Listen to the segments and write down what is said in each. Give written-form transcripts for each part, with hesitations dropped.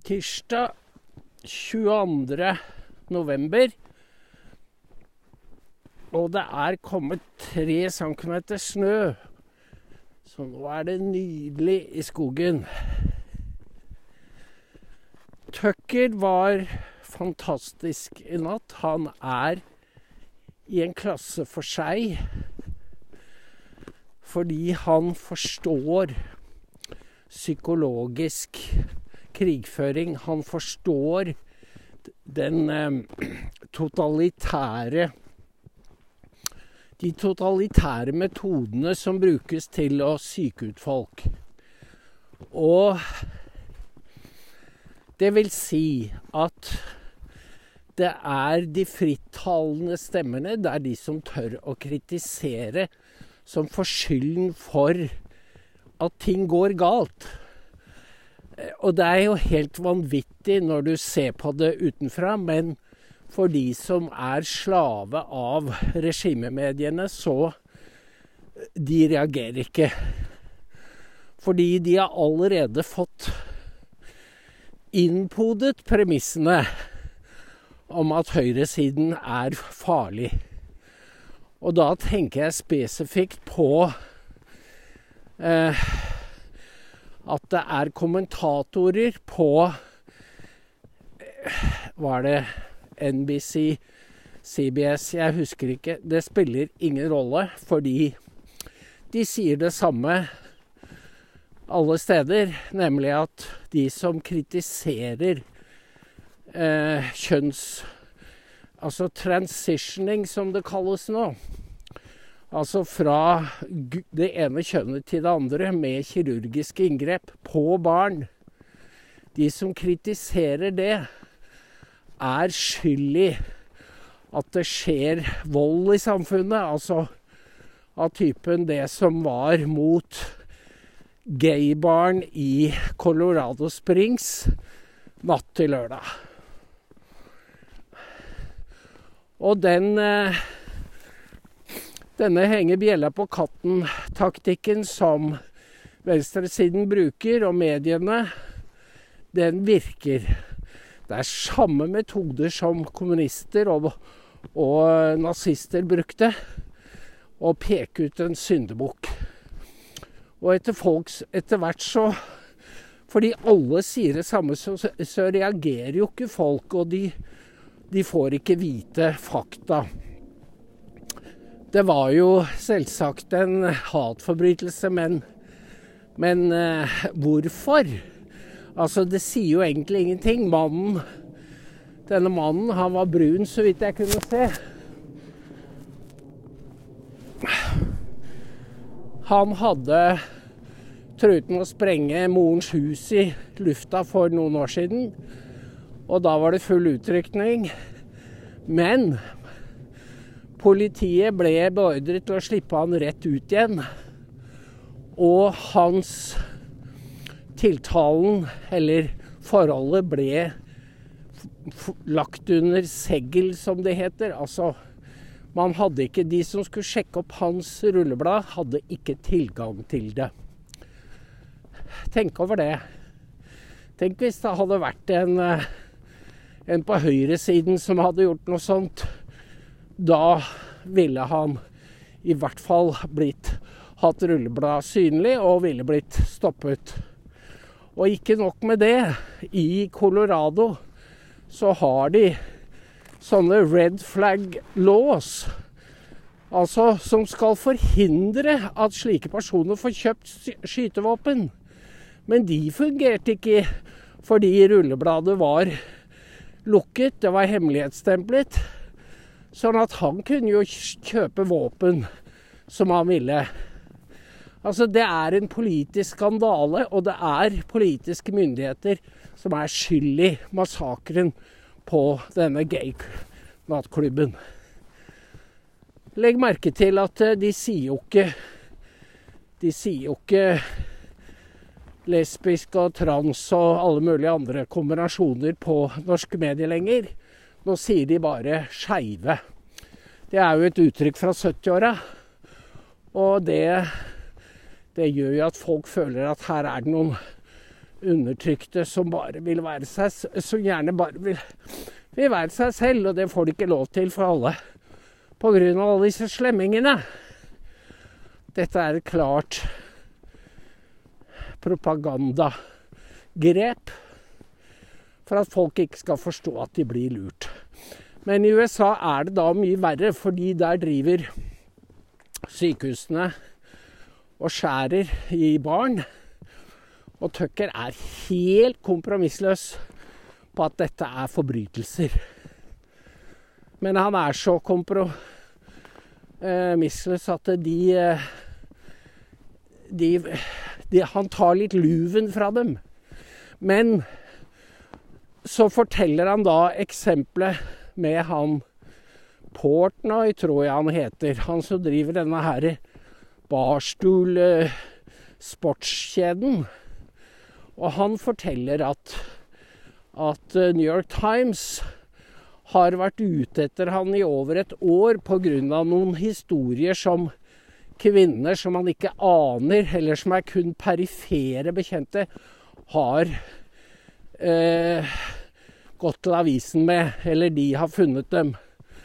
tirsdag 22. november, og det er kommet 3 centimeter snø, så nå er det nydelig i skogen. Tucker var fantastisk i natt. Han er i en klasse for seg, fordi han forstår psykologisk krigføring. Han forstår de totalitære metodene som brukes til å psyke ut folk. Og det vil si at det er de frittalende stemmene, det er de som tør å kritisere, som får skylden for at ting går galt. Og det er jo helt vanvittig når du ser på det utenfra, men for de som er slave av regimemediene, så de reagerer ikke. Fordi de har allerede fått innpodet premissene om at høyresiden er farlig. Og da tenker jeg spesifikt på at det er kommentatorer på var det NBC, CBS, jeg husker ikke. Det spiller ingen rolle, fordi de sier det samme alle steder, nemlig at de som kritiserer altså transitioning som det kalles nå, altså fra det ene kjønnet til det andre med kirurgiske inngrep på barn, de som kritiserer det, er skyld i at det skjer vold i samfunnet, altså av typen det som var mot gaybarn i Colorado Springs natt til lørdag. Og denne henger bjella på katten-taktikken som venstresiden bruker, og mediene, den virker. Det er samme metoder som kommunister og nazister brukte, å peke ut en syndebukk. Og etter hvert så, fordi alle sier det samme, så reagerer jo ikke folk, og de får ikke vite fakta. Det var jo selvsagt en hatforbrytelse, men hvorfor? Altså, det sier jo egentlig ingenting. Denne mannen, han var brun, så vidt jeg kunne se. Han hadde truet med å sprenge morens hus i lufta for noen år siden, og da var det full utrykning. Men politiet ble beordret til å slippe han rett ut igjen, og hans tiltalen, eller forholdet, ble lagt under segl, som det heter. Altså, man hadde ikke, de som skulle sjekke opp hans rulleblad, hadde ikke tilgang til det. Tenk over det. Tenk hvis det hadde vært en på høyresiden som hadde gjort noe sånt. Da ville han i hvert fall hatt rulleblad synlig og ville blitt stoppet. Og ikke nok med det. I Colorado så har de sånne red flag laws, altså som skal forhindre at slike personer får kjøpt skytevåpen. Men de fungerte ikke fordi rullebladet var lukket, det var hemmelighetsstemplet, sånn at han kunne jo kjøpe våpen som han ville. Altså, det er en politisk skandale, og det er politiske myndigheter som er skyld i massakren på denne gay-nattklubben. Legg merke til at de sier jo ikke lesbisk og trans og alle mulige andre kombinasjoner på norske medier lenger. Nå sier de bare skeive. Det er jo et uttrykk fra 70-åra, og det gjør jo at folk føler at her er det noen undertrykte som bare vil være som gjerne bare vil være seg selv, og det får de ikke lov til for alle, på grunn av alle disse slemmingene. Dette er et klart propagandagrep for at folk ikke skal forstå at de blir lurt. Men i USA er det da mye verre, fordi der driver sykehusene og skjærer i barn. Og Tucker er helt kompromissløs på at dette er forbrytelser. Men han er så kompromissløs at han tar litt luven fra dem. Men så forteller han da eksemplet med han Portnoy, tror jeg han heter. Han som driver denne her barstol-sportskjeden. Og han forteller at New York Times har vært ute etter han i over et år på grunn av noen historier som kvinner som man ikke aner, eller som er kun perifere bekjente, har gått til avisen med, eller de har funnet dem.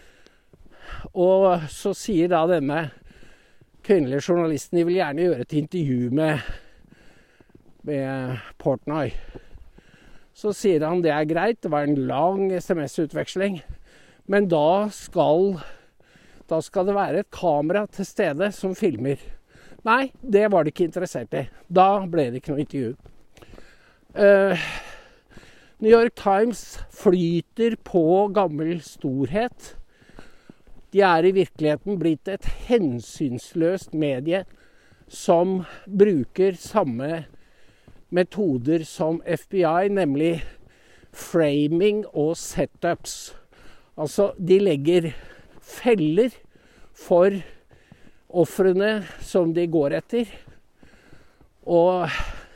Og så sier da denne kvinnelige journalisten, de vil gjerne gjøre et intervju med Portnoy. Så sier han det er greit, det var en lang SMS-utveksling, men da skal det være et kamera til stede som filmer. Nei, det var de ikke interessert i. Da ble det ikke noe intervju. New York Times flyter på gammel storhet. De er i virkeligheten blitt et hensynsløst medie som bruker samme metoder som FBI, nemlig framing og setups. Altså, de legger feller for ofrene som de går etter, og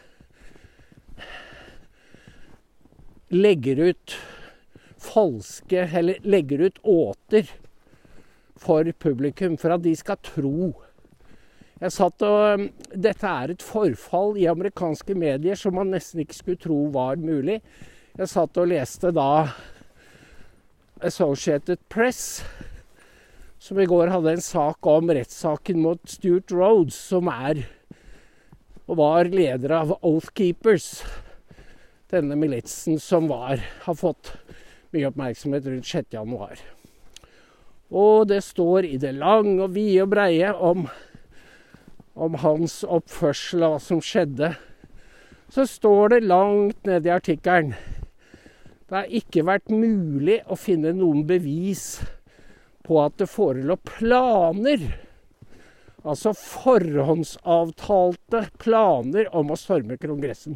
legger ut åter for publikum, for at de skal tro. Dette er et forfall i amerikanske medier som man nesten ikke skulle tro var mulig. Jeg satt og leste da Associated Press, som i går hadde en sak om rettssaken mot Stuart Rhodes, som var leder av Oath Keepers, denne militsen som har fått mye oppmerksomhet rundt 6. januar. Og det står i det lange og vide og breie om hans oppførsel og hva som skjedde. Så står det langt ned i artikkelen: det har ikke vært mulig å finne noen bevis på at det forelå planer, altså forhåndsavtalte planer om å storme Kongressen.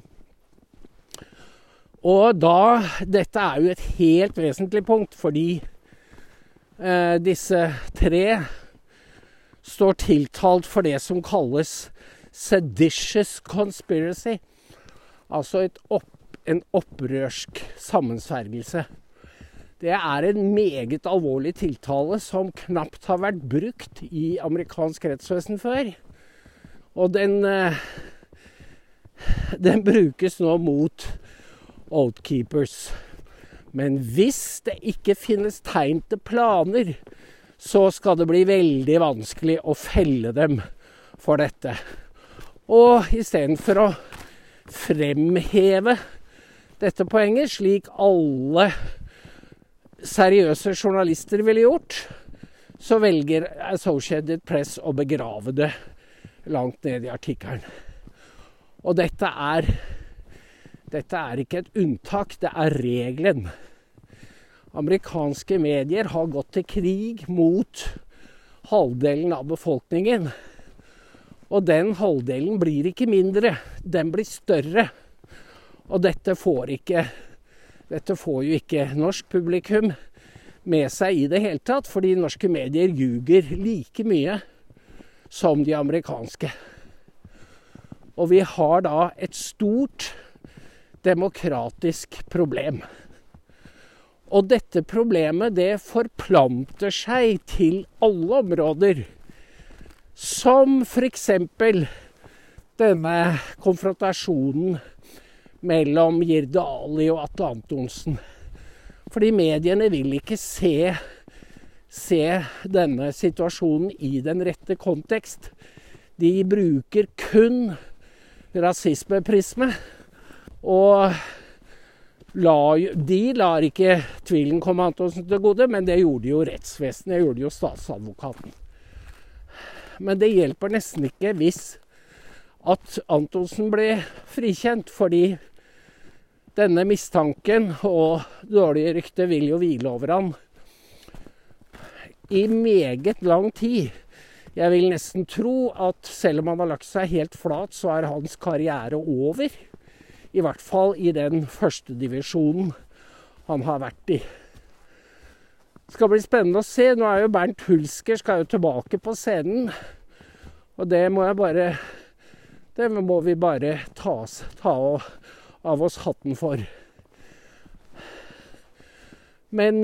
Og dette er jo et helt vesentlig punkt, fordi disse 3 står tiltalt for det som kalles seditious conspiracy, altså en opprørsk sammensvergelse. Det er en meget alvorlig tiltale som knapt har vært brukt i amerikansk rettsvesen før. Og den brukes nå mot Oath Keepers. Men hvis det ikke finnes tegn til planer, så skal det bli veldig vanskelig å felle dem for dette. Og i stedet for å fremheve dette poenget, slik alle seriøse journalister ville gjort, så velger Associated Press å begrave det langt ned i artikkelen. Og dette er ikke et unntak, det er regelen. Amerikanske medier har gått til krig mot halvdelen av befolkningen. Og den halvdelen blir ikke mindre, den blir større. Og dette får jo ikke norsk publikum med seg i det hele tatt, fordi norske medier ljuger like mye som de amerikanske. Og vi har da et stort demokratisk problem. Og dette problemet, det forplanter seg til alle områder, som for eksempel denne konfrontasjonen mellom Jirde Ali og Atle Antonsen. Fordi mediene vil ikke se denne situasjonen i den rette kontekst. De bruker kun rasismeprisme, og de lar ikke tvilen komme Antonsen til gode, men det gjorde jo rettsvesenet, det gjorde jo statsadvokaten. Men det hjelper nesten ikke hvis at Antonsen ble frikjent, fordi denne mistanken og dårlige rykte vil jo hvile over han i meget lang tid. Jeg vil nesten tro at selv om han har lagt seg helt flat, så er hans karriere over. I hvert fall i den første divisjonen han har vært i. Det skal bli spennende å se. Nå er jo Bernt Hulsker skal jo tilbake på scenen. Og det må vi bare ta av oss hatten for. Men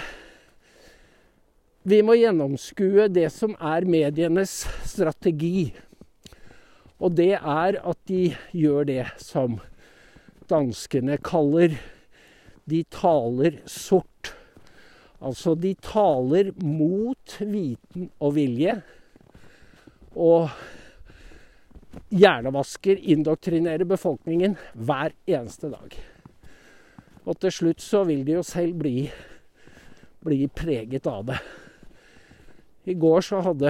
vi må gjennomskue det som er medienes strategi. Og det er at de gjør det som danskene kaller de taler sort. Altså de taler mot viten og vilje. Og hjernevasker, indoktrinerer befolkningen hver eneste dag. Og til slutt så vil de jo selv bli preget av det. I går så hadde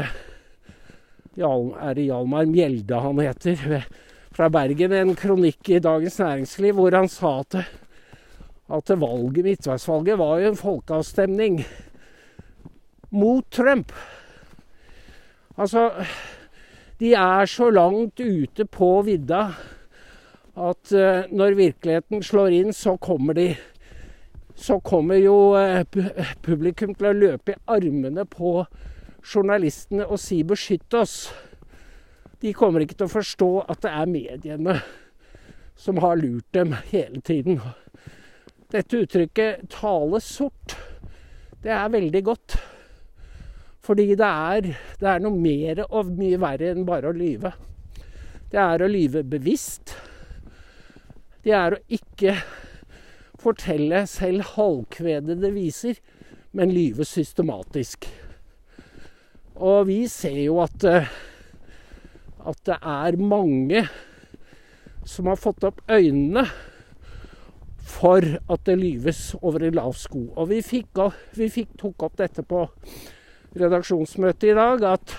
Hjalmar Mjelde, han heter, fra Bergen, en kronikk i Dagens Næringsliv, hvor han sa at midtveisvalget var jo en folkeavstemning mot Trump. Altså, de er så langt ute på vidda at når virkeligheten slår inn, så kommer jo publikum til å løpe i armene på journalistene og si beskytt oss. De kommer ikke til å forstå at det er mediene som har lurt dem hele tiden. Dette uttrykket tale sort, det er veldig godt. Fordi det er noe mer og mye verre enn bare å lyve. Det er å lyve bevisst. Det er å ikke fortelle selv halvkvedede viser, men lyve systematisk. Og vi ser jo at det er mange som har fått opp øynene for at det lyves over en lav sko. Og vi tok opp dette på redaksjonsmøtet i dag, at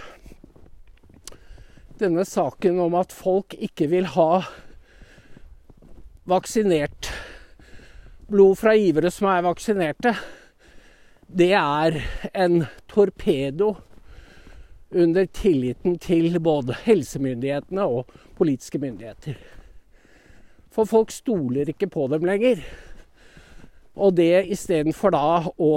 denne saken om at folk ikke vil ha vaksinert blod fra givere som er vaksinerte, det er en torpedo under tilliten til både helsemyndighetene og politiske myndigheter. For folk stoler ikke på dem lenger. Og det istedenfor da å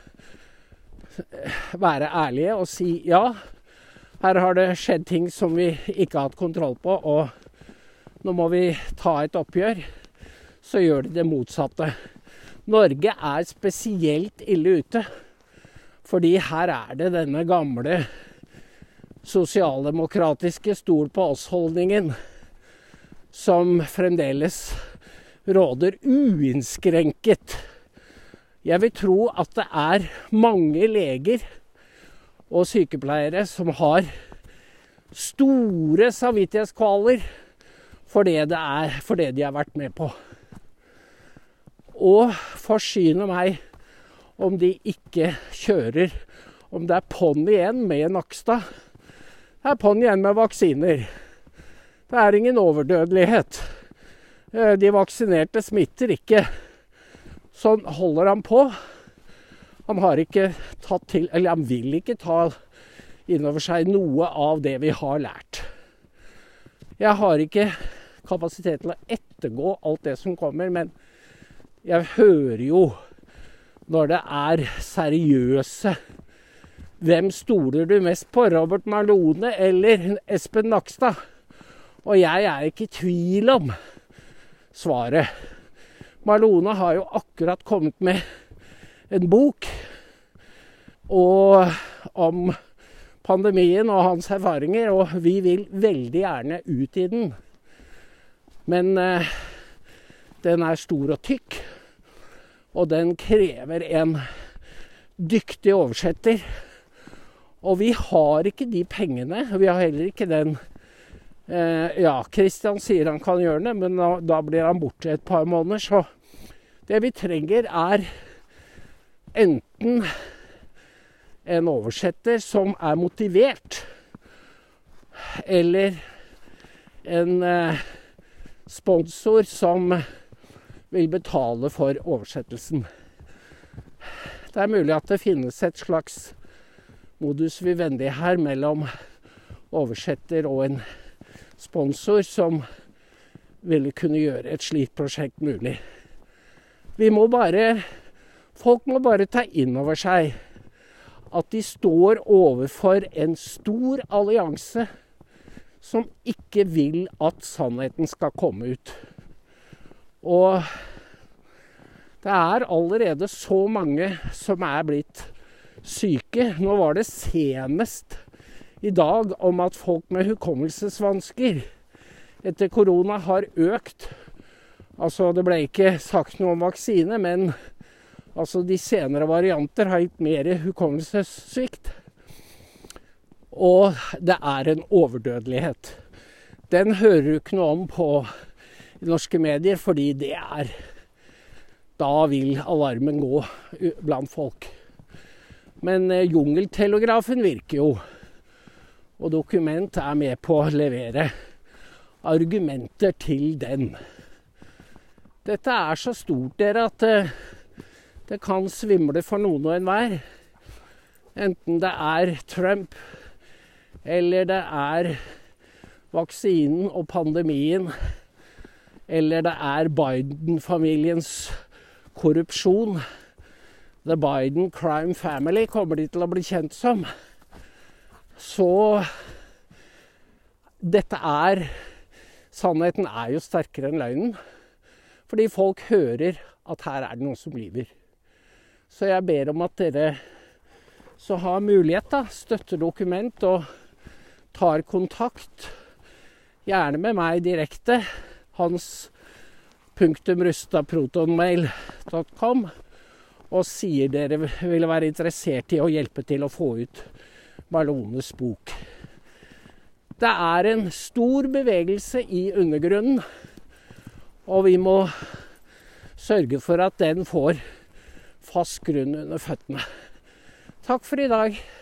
være ærlige og si ja, her har det skjedd ting som vi ikke har hatt kontroll på, og nå må vi ta et oppgjør, så gjør de det motsatte. Norge er spesielt ille ute, fordi her er det denne gamle sosialdemokratiske stol på oss-holdningen som fremdeles råder uinnskrenket. Jeg vil tro at det er mange leger og sykepleiere som har store samvittighetskvaler for det de har vært med på. Og forsyne meg om de ikke kjører, om det er på'n igjen med Nakstad. Det er på'n igjen med vaksiner. Det er ingen overdødelighet. De vaksinerte smitter ikke. Sånn holder han på. Han har ikke han vil ikke ta innover seg noe av det vi har lært. Jeg har ikke kapasitet til å ettergå alt det som kommer, men jeg hører jo når det er seriøse. Hvem stoler du mest på, Robert Malone eller Espen Nakstad? Og jeg er ikke i tvil om svaret. Malone har jo akkurat kommet med en bok om pandemien og hans erfaringer, og vi vil veldig gjerne ut i den. Men Den er stor og tykk, og den krever en dyktig oversetter. Og vi har ikke de pengene, vi har heller ikke den. Christian sier han kan gjøre det, men da blir han borte et par måneder. Så det vi trenger er enten en oversetter som er motivert, eller en sponsor som vil betale for oversettelsen. Det er mulig at det finnes et slags modus vivendi her mellom oversetter og en sponsor som ville kunne gjøre et slikt prosjekt mulig. Folk må bare ta inn over seg at de står overfor en stor allianse som ikke vil at sannheten skal komme ut. Og det er allerede så mange som er blitt syke. Nå var det senest i dag om at folk med hukommelsesvansker etter korona har økt. Altså, det ble ikke sagt noe om vaksine, men altså, de senere varianter har gitt mer hukommelsessvikt. Og det er en overdødelighet. Den hører du ikke noe om på norske medier, fordi da vil alarmen gå blant folk. Men jungeltelegrafen virker jo, og Dokument er med på å levere argumenter til den. Dette er så stort, dere, at det kan svimle for noen og enhver. Enten det er Trump, eller det er vaksinen og pandemien, eller det er Biden-familiens korrupsjon. The Biden Crime Family kommer de til å bli kjent som. Så sannheten er jo sterkere enn løgnen. Fordi folk hører at her er det noen som lyver. Så jeg ber om at dere som har mulighet, støtter Dokument og tar kontakt. Gjerne med meg direkte. hans.rustad@protonmail.com og sier dere vil være interessert i å hjelpe til å få ut Mallones bok. Det er en stor bevegelse i undergrunnen, og vi må sørge for at den får fast grunn under føttene. Takk for i dag.